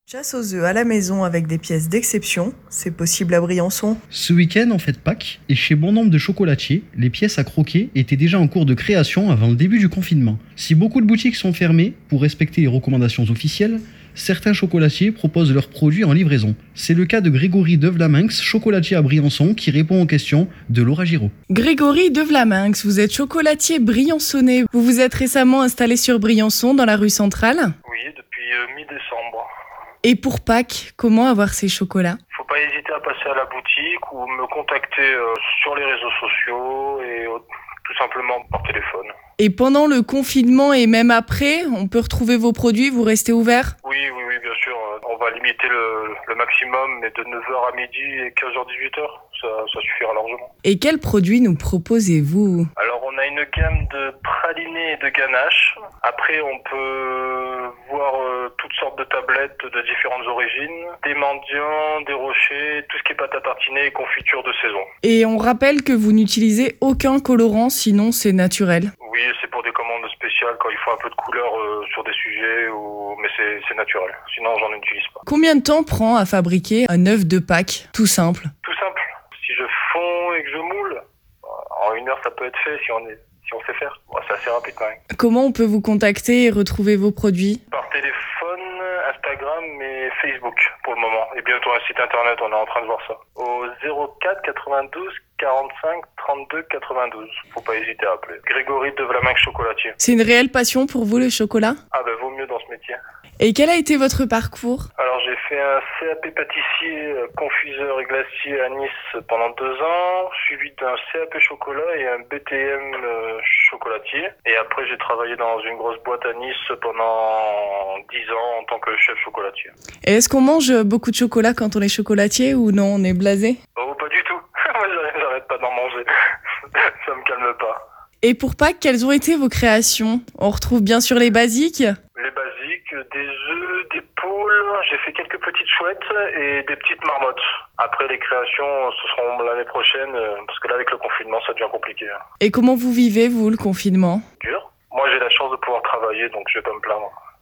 Chasse aux œufs à la maison avec des pièces d'exception, c'est possible à Briançon. Ce week-end, en fête Pâques, et chez bon nombre de chocolatiers, les pièces à croquer étaient déjà en cours de création avant le début du confinement. Si beaucoup de boutiques sont fermées pour respecter les recommandations officielles, certains chocolatiers proposent leurs produits en livraison. C'est le cas de Grégory Devlaminx, chocolatier à Briançon, qui répond aux questions de Laura Giraud. Grégory Devlaminx, vous êtes chocolatier briançonnais. Vous vous êtes récemment installé sur Briançon, dans la rue centrale. Oui, depuis mi-décembre. Et pour Pâques, comment avoir ces chocolats ? Faut pas hésiter à passer à la boutique ou me contacter sur les réseaux sociaux et tout simplement par téléphone. Et pendant le confinement et même après, on peut retrouver vos produits, vous restez ouvert ? Oui, bien sûr. On va limiter le maximum, mais de 9h à midi et 15h, 18h, ça suffira largement. Et quels produits nous proposez-vous ? Alors, on a une gamme de pralinés et de ganaches. Après, on peut voir toutes sortes de tablettes de différentes origines, des mendiants, des rochers, tout ce qui est pâte à tartiner et confiture de saison. Et on rappelle que vous n'utilisez aucun colorant, sinon c'est naturel. Oui, c'est pour des commandes spéciales quand il faut un peu de couleur sur des sujets, mais c'est naturel. Sinon, j'en utilise pas. Combien de temps prend à fabriquer un œuf de Pâques, tout simple ? Tout simple. Si je fonds et que je moule, en 1 heure, ça peut être fait si on sait faire. Bon, c'est assez rapide quand même. Comment on peut vous contacter et retrouver vos produits ? Par téléphone, Instagram et Facebook pour le moment. Et bientôt un site internet, on est en train de voir ça. Au 04 92 45 32 92. Faut pas hésiter à appeler. Grégory Devlaminx, chocolatier. C'est une réelle passion pour vous, le chocolat ? Ah ben, vaut mieux dans ce métier. Et quel a été votre parcours ? Alors j'ai fait un CAP pâtissier, confiseur et glacier à Nice pendant 2 ans, suivi d'un CAP chocolat et un BTM chocolatier. Et après j'ai travaillé dans une grosse boîte à Nice pendant 10 ans en tant que chef chocolatier. Et est-ce qu'on mange beaucoup de chocolat quand on est chocolatier ou non, on est blasé ? Oh, pas du tout. Moi j'arrête pas d'en manger. Ça me calme pas. Et pour Pâques, quelles ont été vos créations ? On retrouve bien sûr les basiques. Les basiques, des œufs, des poules, j'ai fait quelques petites chouettes et des petites marmottes. Après les créations, ce seront l'année prochaine, parce que là avec le confinement ça devient compliqué. Et comment vous vivez, vous, le confinement ? Dur. Moi j'ai la chance de pouvoir travailler, donc je vais pas me plaindre.